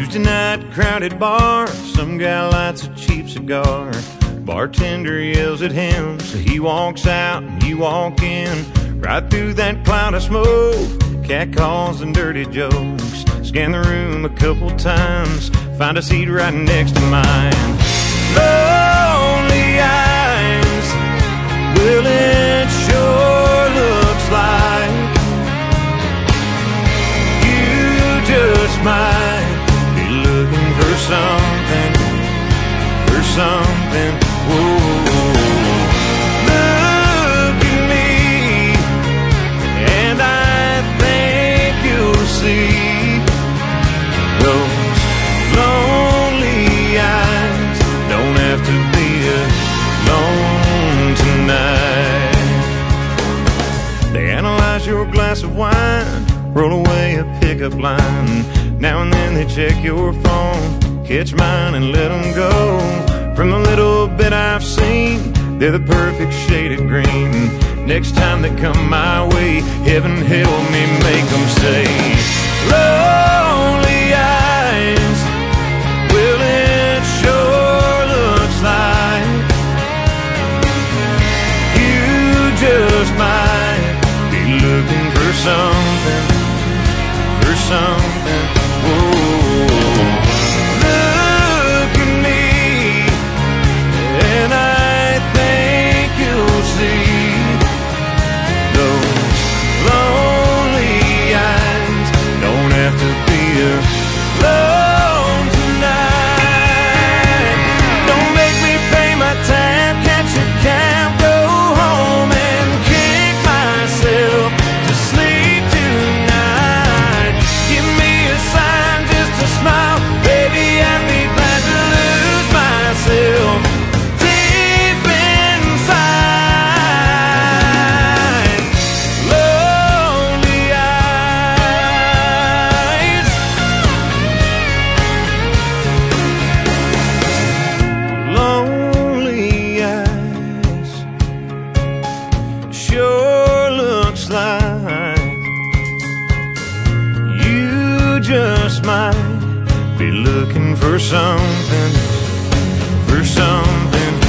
Tuesday night, crowded bar, some guy lights a cheap cigar. Bartender yells at him, so he walks out and you walk in. Right through that cloud of smoke, catcalls and dirty jokes. Scan the room a couple times, find a seat right next to mine. Lonely eyes, well it sure looks like you just might be looking for something, for something. Whoa. Look at me, and I think you'll see those lonely eyes don't have to be alone tonight. They analyze your glass of wine, roll away a pickup line. Now and then they check your phone, catch mine and let them go. From the little bit I've seen, they're the perfect shade of green. Next time they come my way, heaven help me make them say, lonely eyes, well it sure looks like you just might be looking for something, for something. Whoa. Look at me, and I think you'll see those lonely eyes don't have to be alone tonight. Don't make me pay my tab, catch a cab, go home and kick myself to sleep tonight. Give me a sign, just a smile, baby, I'd be glad to lose myself deep inside. Lonely eyes, lonely eyes, sure looks like you just might be looking for something, for something.